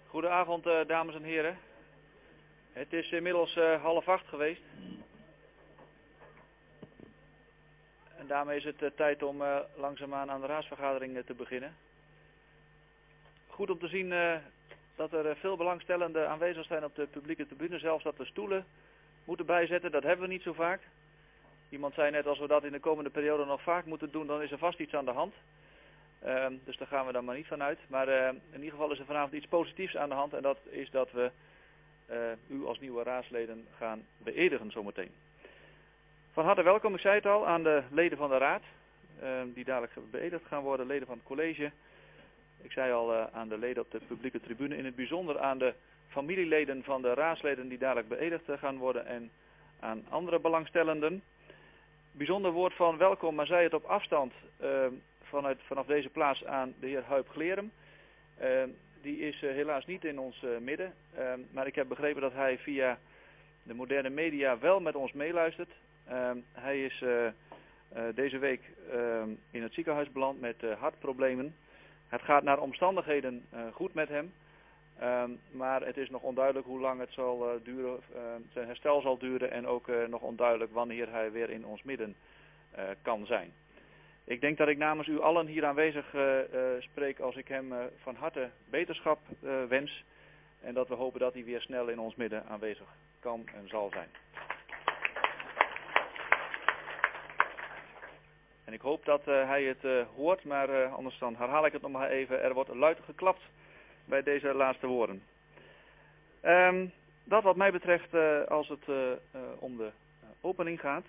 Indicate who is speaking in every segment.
Speaker 1: Goedenavond, dames en heren. Het is inmiddels 7:30 geweest. En daarmee is het tijd om langzaamaan aan de raadsvergadering te beginnen. Goed om te zien dat er veel belangstellenden aanwezig zijn op de publieke tribune. Zelfs dat we stoelen moeten bijzetten, dat hebben we niet zo vaak. Iemand zei net, als we dat in de komende periode nog vaak moeten doen, dan is er vast iets aan de hand. Dus daar gaan we dan maar niet van uit. Maar in ieder geval is er vanavond iets positiefs aan de hand. En dat is dat we u als nieuwe raadsleden gaan beëdigen zometeen. Van harte welkom, ik zei het al, aan de leden van de raad. Die dadelijk beëdigd gaan worden, leden van het college. Ik zei al aan de leden op de publieke tribune. In het bijzonder aan de familieleden van de raadsleden die dadelijk beëdigd gaan worden. En aan andere belangstellenden. Bijzonder woord van welkom, maar zij het op afstand vanaf deze plaats aan de heer Huib Glerum. Die is helaas niet in ons midden, maar ik heb begrepen dat hij via de moderne media wel met ons meeluistert. Hij is deze week in het ziekenhuis beland met hartproblemen. Het gaat naar omstandigheden goed met hem, maar het is nog onduidelijk hoe lang het zal duren, zijn herstel zal duren en ook nog onduidelijk wanneer hij weer in ons midden kan zijn. Ik denk dat ik namens u allen hier aanwezig spreek als ik hem van harte beterschap wens. En dat we hopen dat hij weer snel in ons midden aanwezig kan en zal zijn. En ik hoop dat hij het hoort, maar anders dan herhaal ik het nog maar even. Er wordt luid geklapt bij deze laatste woorden. Dat wat mij betreft als het om de opening gaat.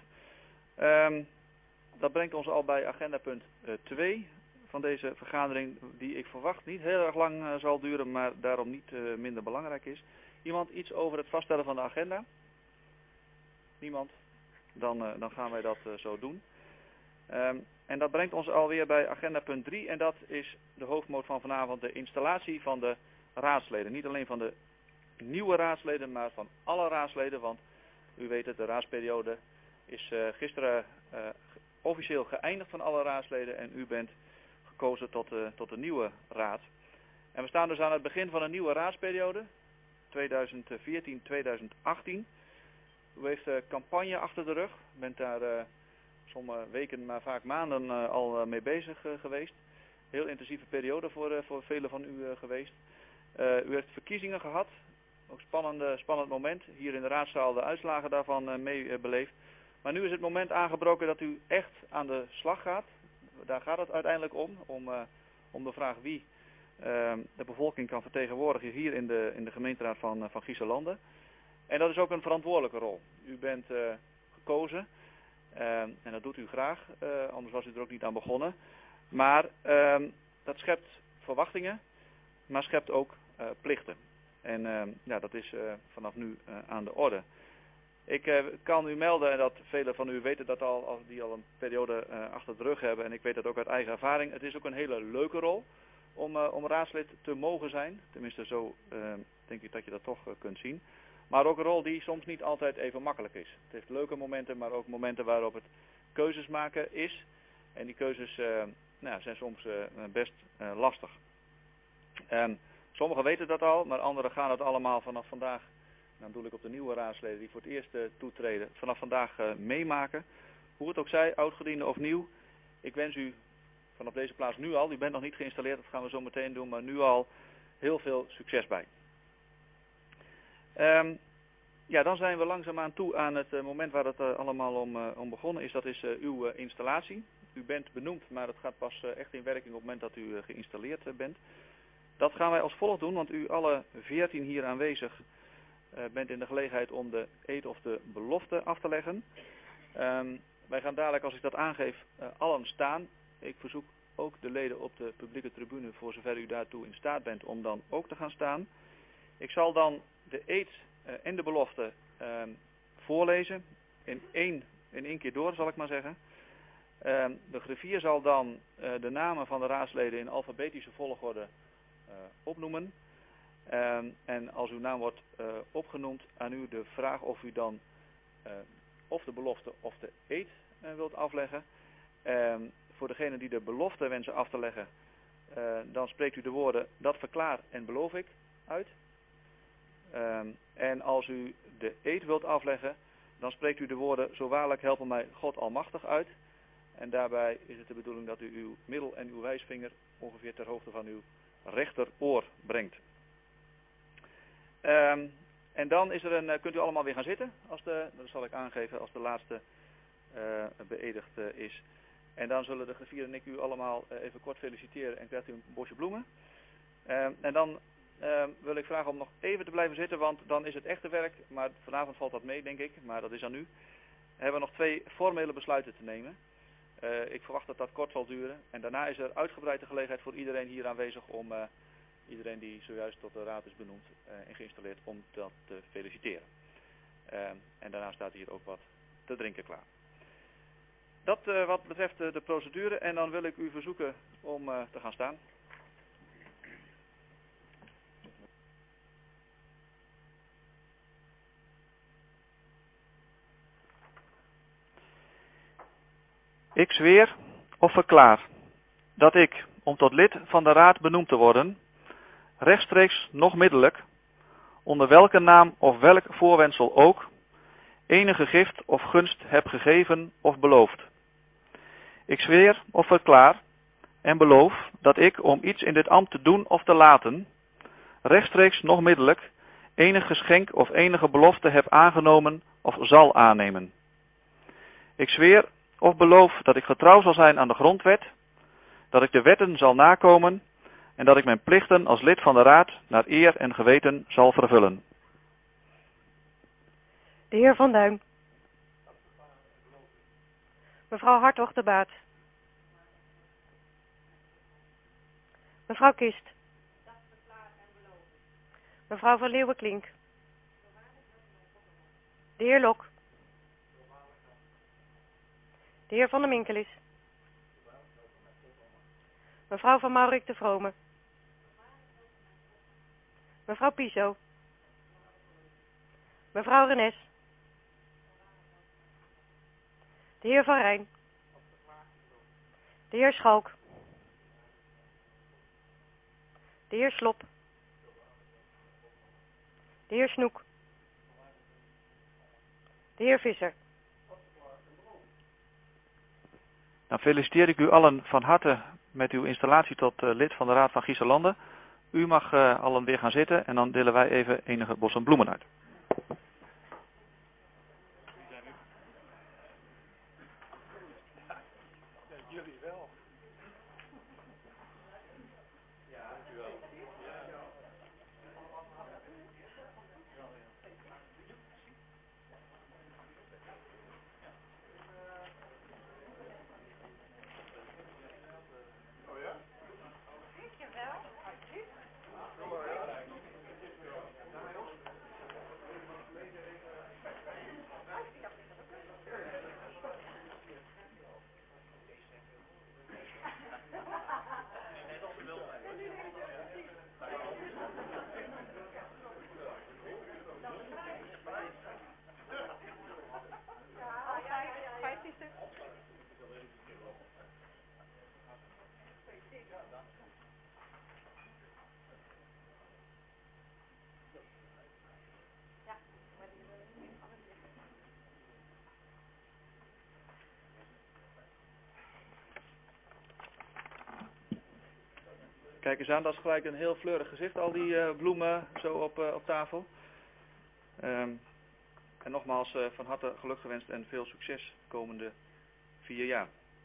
Speaker 1: Dat brengt ons al bij agendapunt 2 van deze vergadering, die ik verwacht niet heel erg lang zal duren, maar daarom niet minder belangrijk is. Iemand iets over het vaststellen van de agenda? Niemand? Dan gaan wij dat zo doen. En dat brengt ons alweer bij agendapunt 3 en dat is de hoofdmoot van vanavond, de installatie van de raadsleden. Niet alleen van de nieuwe raadsleden, maar van alle raadsleden, want u weet het, de raadsperiode is gisteren officieel geëindigd van alle raadsleden en u bent gekozen tot de nieuwe raad. En we staan dus aan het begin van een nieuwe raadsperiode, 2014-2018. U heeft campagne achter de rug, bent daar sommige weken, maar vaak maanden al mee bezig geweest. Heel intensieve periode voor velen van u geweest. U heeft verkiezingen gehad, ook spannend moment. Hier in de raadzaal de uitslagen daarvan mee beleefd. Maar nu is het moment aangebroken dat u echt aan de slag gaat. Daar gaat het uiteindelijk om de vraag wie de bevolking kan vertegenwoordigen hier in de gemeenteraad van Giesserlande. En dat is ook een verantwoordelijke rol. U bent gekozen en dat doet u graag, anders was u er ook niet aan begonnen. Maar dat schept verwachtingen, maar schept ook plichten. En dat is vanaf nu aan de orde. Ik kan u melden, en dat velen van u weten dat al, die al een periode achter de rug hebben. En ik weet dat ook uit eigen ervaring. Het is ook een hele leuke rol om raadslid te mogen zijn. Tenminste, zo denk ik dat je dat toch kunt zien. Maar ook een rol die soms niet altijd even makkelijk is. Het heeft leuke momenten, maar ook momenten waarop het keuzes maken is. En die keuzes zijn soms best lastig. Sommigen weten dat al, maar anderen gaan het allemaal vanaf vandaag. Dan bedoel ik op de nieuwe raadsleden die voor het eerst toetreden, vanaf vandaag meemaken. Hoe het ook zij, oudgediende of nieuw. Ik wens u vanaf deze plaats nu al, u bent nog niet geïnstalleerd, dat gaan we zo meteen doen, maar nu al heel veel succes bij. Dan zijn we langzaamaan toe aan het moment waar het allemaal om begonnen is. Dat is uw installatie. U bent benoemd, maar het gaat pas echt in werking op het moment dat u geïnstalleerd bent. Dat gaan wij als volgt doen, want u alle 14 hier aanwezig bent in de gelegenheid om de eed of de belofte af te leggen. Wij gaan dadelijk, als ik dat aangeef, allen staan. Ik verzoek ook de leden op de publieke tribune, voor zover u daartoe in staat bent, om dan ook te gaan staan. Ik zal dan de eed en de belofte voorlezen, in één keer door, zal ik maar zeggen. De griffier zal dan de namen van de raadsleden in alfabetische volgorde opnoemen. En als uw naam wordt opgenoemd, aan u de vraag of u dan of de belofte of de eed wilt afleggen. Voor degene die de belofte wensen af te leggen, dan spreekt u de woorden: dat verklaar en beloof ik. uit. En als u de eed wilt afleggen, dan spreekt u de woorden, zo waarlijk helpen mij God almachtig uit. En daarbij is het de bedoeling dat u uw middel en uw wijsvinger ongeveer ter hoogte van uw rechteroor brengt. En dan is er kunt u allemaal weer gaan zitten, dat zal ik aangeven als de laatste beëdigd is. En dan zullen de griffier en ik u allemaal even kort feliciteren en krijgt u een bosje bloemen. En dan wil ik vragen om nog even te blijven zitten, want dan is het echte werk, maar vanavond valt dat mee denk ik, maar dat is aan u. We hebben nog 2 formele besluiten te nemen. Ik verwacht dat dat kort zal duren. En daarna is er uitgebreid de gelegenheid voor iedereen hier aanwezig om iedereen die zojuist tot de raad is benoemd en geïnstalleerd om dat te feliciteren. En daarna staat hier ook wat te drinken klaar. Dat wat betreft de procedure en dan wil ik u verzoeken om te gaan staan. Ik zweer of verklaar dat ik, om tot lid van de raad benoemd te worden, rechtstreeks noch middelijk, onder welke naam of welk voorwendsel ook, enige gift of gunst heb gegeven of beloofd. Ik zweer of verklaar en beloof dat ik, om iets in dit ambt te doen of te laten, rechtstreeks noch middelijk, enig geschenk of enige belofte heb aangenomen of zal aannemen. Ik zweer of beloof dat ik getrouw zal zijn aan de grondwet, dat ik de wetten zal nakomen en dat ik mijn plichten als lid van de raad naar eer en geweten zal vervullen.
Speaker 2: De heer Van Duin. Mevrouw Hartog de Baat. Mevrouw Kist. Mevrouw van Leeuwenklink. De heer Lok. De heer Van der Minkelis. Mevrouw van Maurik de Vrome. Mevrouw Piso. Mevrouw Renes. De heer Van Rijn. De heer Schalk. De heer Slop. De heer Snoek. De heer Visser.
Speaker 1: Dan feliciteer ik u allen van harte met uw installatie tot lid van de Raad van Gieselanden. U mag allen weer gaan zitten en dan delen wij even enige bossen bloemen uit. Jullie wel. Ja, dankjewel. Kijk eens aan, dat is gelijk een heel fleurig gezicht, al die bloemen zo op tafel. En nogmaals van harte geluk gewenst en veel succes de komende 4 jaar.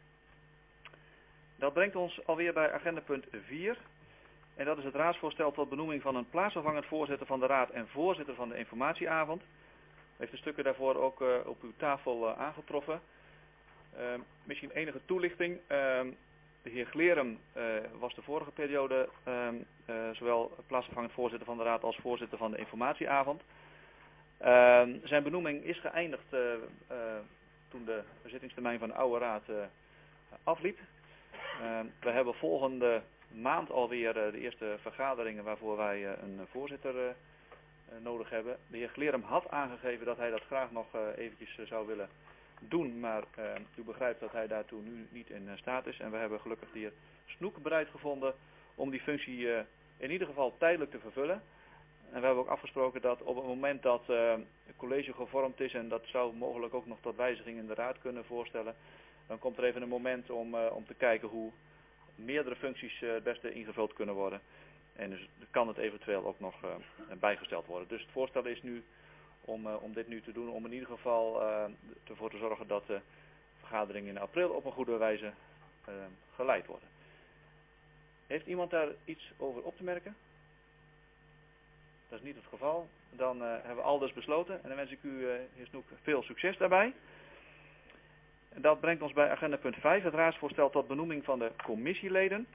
Speaker 1: Dat brengt ons alweer bij agendapunt 4. En dat is het raadsvoorstel tot benoeming van een plaatsvervangend voorzitter van de raad en voorzitter van de informatieavond. U heeft de stukken daarvoor ook op uw tafel aangetroffen. Misschien enige toelichting. De heer Glerum was de vorige periode zowel plaatsvervangend voorzitter van de raad als voorzitter van de informatieavond. Zijn benoeming is geëindigd toen de zittingstermijn van de oude raad afliep. We hebben volgende maand alweer de eerste vergaderingen waarvoor wij een voorzitter nodig hebben. De heer Glerum had aangegeven dat hij dat graag nog eventjes zou willen doen, maar u begrijpt dat hij daartoe nu niet in staat is. En we hebben gelukkig de heer Snoek bereid gevonden om die functie in ieder geval tijdelijk te vervullen. En we hebben ook afgesproken dat op het moment dat het college gevormd is, en dat zou mogelijk ook nog tot wijziging in de raad kunnen voorstellen, dan komt er even een moment om te kijken hoe meerdere functies het beste ingevuld kunnen worden. En dus kan het eventueel ook nog bijgesteld worden. Dus het voorstel is nu om dit nu te doen, om in ieder geval ervoor te zorgen dat de vergaderingen in april op een goede wijze geleid worden. Heeft iemand daar iets over op te merken? Dat is niet het geval. Dan hebben we al dus besloten. En dan wens ik u, heer Snoek, veel succes daarbij. En dat brengt ons bij agenda punt 5. Het raadsvoorstel tot benoeming van de commissieleden.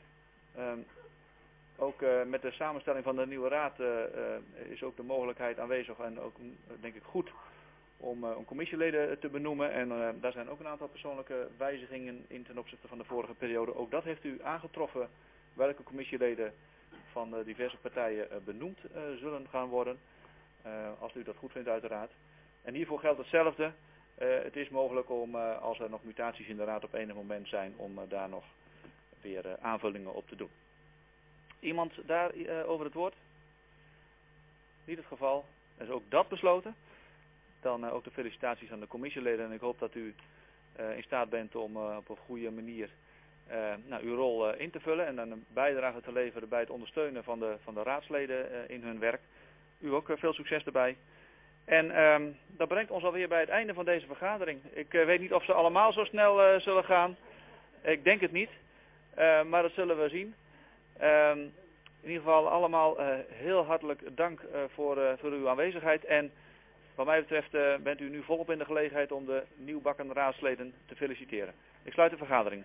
Speaker 1: Ook met de samenstelling van de nieuwe raad is ook de mogelijkheid aanwezig. En ook, denk ik, goed om commissieleden te benoemen. En daar zijn ook een aantal persoonlijke wijzigingen in ten opzichte van de vorige periode. Ook dat heeft u aangetroffen, welke commissieleden van de diverse partijen benoemd zullen gaan worden. Als u dat goed vindt uiteraard. En hiervoor geldt hetzelfde. Het is mogelijk om, als er nog mutaties in de raad op enig moment zijn, om daar nog weer aanvullingen op te doen. Iemand daar over het woord? Niet het geval. Dan is ook dat besloten. Dan ook de felicitaties aan de commissieleden. En ik hoop dat u in staat bent om op een goede manier uw rol in te vullen. En dan een bijdrage te leveren bij het ondersteunen van de raadsleden in hun werk. U ook veel succes erbij. En dat brengt ons alweer bij het einde van deze vergadering. Ik weet niet of ze allemaal zo snel zullen gaan. Ik denk het niet. Maar dat zullen we zien. In ieder geval allemaal heel hartelijk dank voor uw aanwezigheid. En wat mij betreft bent u nu volop in de gelegenheid om de nieuwbakken raadsleden te feliciteren. Ik sluit de vergadering.